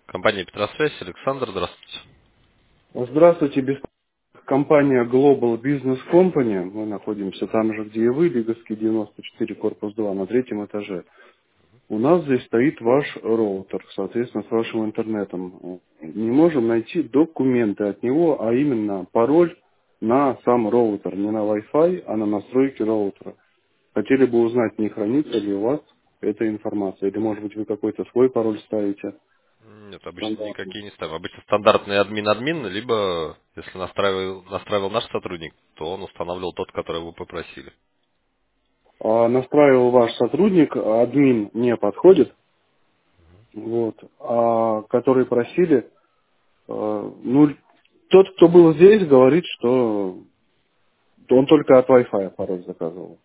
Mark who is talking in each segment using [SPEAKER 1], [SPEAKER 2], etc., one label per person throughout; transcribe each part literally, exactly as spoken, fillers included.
[SPEAKER 1] Компания Петросвязь, Александр, здравствуйте.
[SPEAKER 2] Здравствуйте, бес- компания Global Business Company. Мы находимся там же, где и вы, Лиговский девяносто четыре, корпус два, на третьем этаже. У нас здесь стоит ваш роутер, соответственно, с вашим интернетом. Не можем найти документы от него, а именно пароль на сам роутер. Не на Wi-Fi, а на настройки роутера. Хотели бы узнать, не хранится ли у вас эта информация. Или, может быть, вы какой-то свой пароль ставите
[SPEAKER 1] Нет, обычно
[SPEAKER 2] стандартный.
[SPEAKER 1] никакие не ставим. Обычно стандартный админ-админ, либо, если настраивал, настраивал наш сотрудник, то он устанавливал тот, который вы попросили.
[SPEAKER 2] А настраивал ваш сотрудник, админ не подходит. Вот. А которые просили, э, ну, тот, кто был здесь, говорит, что он только от Wi-Fi пароль заказывал.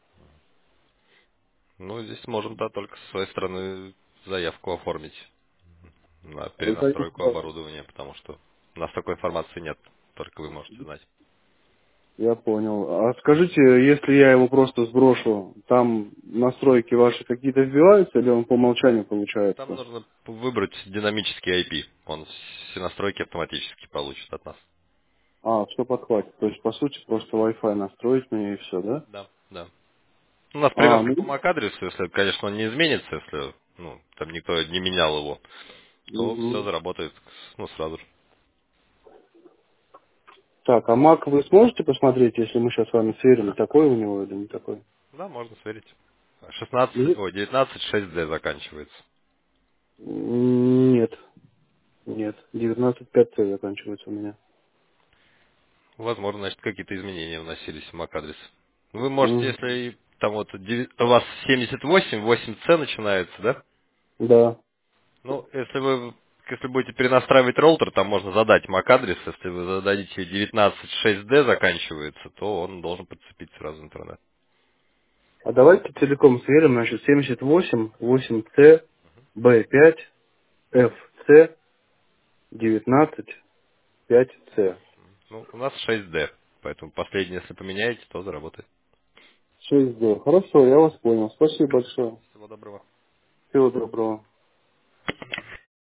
[SPEAKER 1] Ну, здесь можем, да, только со своей стороны заявку оформить на
[SPEAKER 2] Заявку.
[SPEAKER 1] перенастройку оборудования, потому что у нас такой информации нет, только вы можете знать.
[SPEAKER 2] Я понял. А скажите, если я его просто сброшу, там настройки ваши какие-то вбиваются или он по умолчанию
[SPEAKER 1] Там
[SPEAKER 2] получается?
[SPEAKER 1] нужно выбрать динамический ай пи. Он все настройки автоматически получит от нас.
[SPEAKER 2] А, все подхватит. То есть, по сути, просто Wi-Fi настроить мне и все, да?
[SPEAKER 1] Да, да. У нас
[SPEAKER 2] А,
[SPEAKER 1] привязка
[SPEAKER 2] ну,
[SPEAKER 1] по MAC-адресу, если, конечно, он не изменится, если ну, там никто не менял его, то все
[SPEAKER 2] мгм.
[SPEAKER 1] заработает ну, сразу же.
[SPEAKER 2] Так, а Mac вы сможете посмотреть, если мы сейчас с вами сверили, такой у него или не такой?
[SPEAKER 1] Да, можно сверить. шестнадцать, ой, девятнадцать шесть д заканчивается.
[SPEAKER 2] Нет, нет. девятнадцать пять ц заканчивается у меня.
[SPEAKER 1] Возможно, значит, какие-то изменения вносились в MAC-адрес. Вы можете,
[SPEAKER 2] Мгм.
[SPEAKER 1] если там вот деви- у вас семьдесят восемь, восемь c начинается, да?
[SPEAKER 2] Да.
[SPEAKER 1] Ну, если вы если будете перенастраивать роутер, там можно задать MAC-адрес. Если вы зададите девятнадцать шесть д заканчивается, то он должен подцепить сразу интернет.
[SPEAKER 2] А давайте целиком сверим, значит, семьдесят восемь, восемь ц, бэ пять, эф цэ, девятнадцать, пять ц.
[SPEAKER 1] Ну, у нас шесть д, поэтому последнее, если поменяете, то заработает.
[SPEAKER 2] шесть д. Хорошо, я вас понял. Спасибо большое.
[SPEAKER 1] Всего доброго.
[SPEAKER 2] Всего доброго.